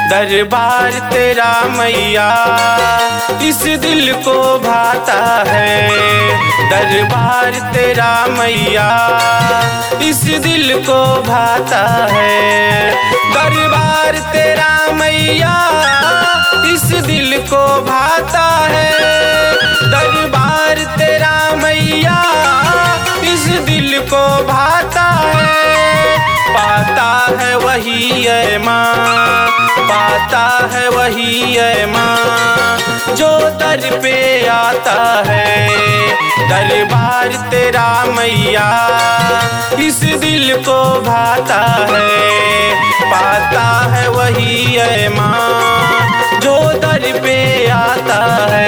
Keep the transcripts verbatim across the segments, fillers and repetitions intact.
दरबार तेरा मैया इस दिल को भाता है। दरबार तेरा मैया इस दिल को भाता है। दरबार तेरा मैया इस दिल को भाता है। दरबार तेरा मैया इस दिल को भाता है। पाता है वही है माँ, पाता है वही है माँ जो दर पे आता है। दरबार तेरा मैया इस दिल को भाता है। पाता है वही है माँ जो दर पे आता है।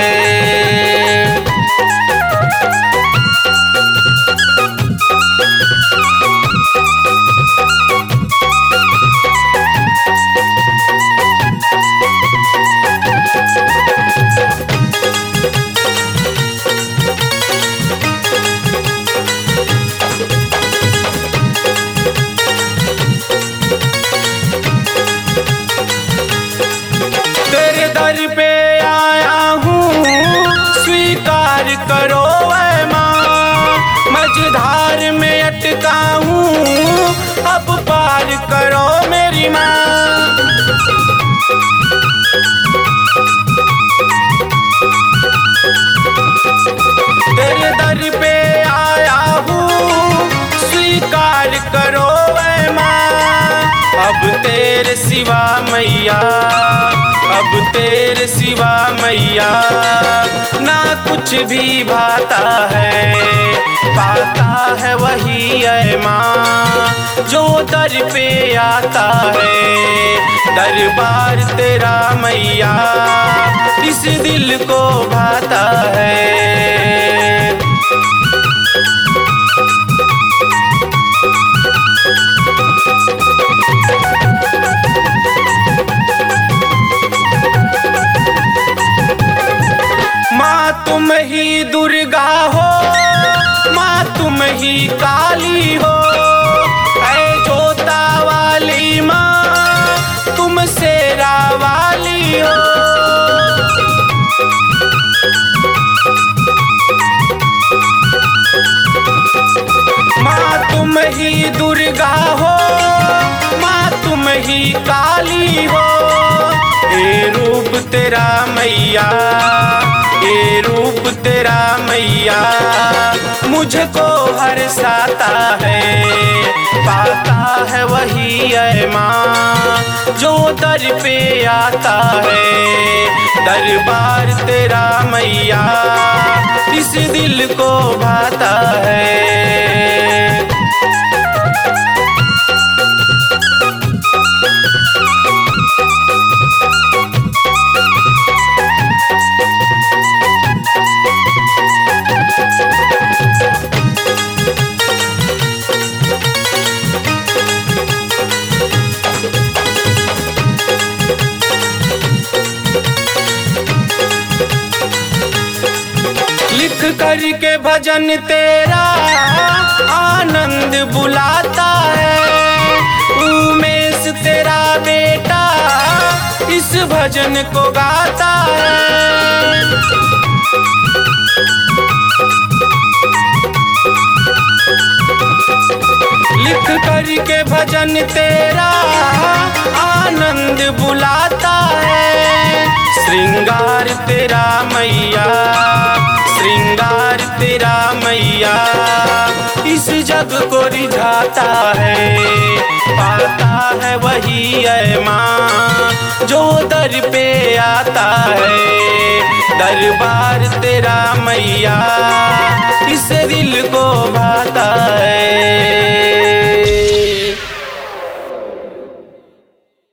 तेरे दर पे आया हूँ स्वीकार करो ऐ माँ। मझधार में अटका हूँ अब पार करो मेरी माँ। तेरे दर पे आया हूँ स्वीकार करो ऐ माँ। अब तेरे सिवा मैया, अब तेरे सिवा मैया ना कुछ भी भाता है। पाता है वही है माँ जो दर पे आता है। दरबार तेरा मैया इस दिल को भाता है। माँ तुम ही दुर्गा हो, माँ तुम ही काली हो। ऐ जोता वाली माँ तुम शेरा वाली हो। माँ तुम ही दुर्गा हो, माँ तुम ही काली हो। ये रूप तेरा मैया, ये रूप तेरा मैया मुझको हर्षाता है। पाता है वही है माँ जो दर पे आता है। दरबार तेरा मैया इस दिल को भाता है। लिख करके भजन तेरा आनंद बुलाता है। उमेश तेरा बेटा इस भजन को गाता है। लिख करके भजन तेरा आनंद बुलाता है। श्रृंगार तेरा मैया, श्रृंगार तेरा मैया इस जग को रिझाता है। पाता है वही है माँ जो दर पे आता है। दरबार तेरा मैया इस दिल को भाता है।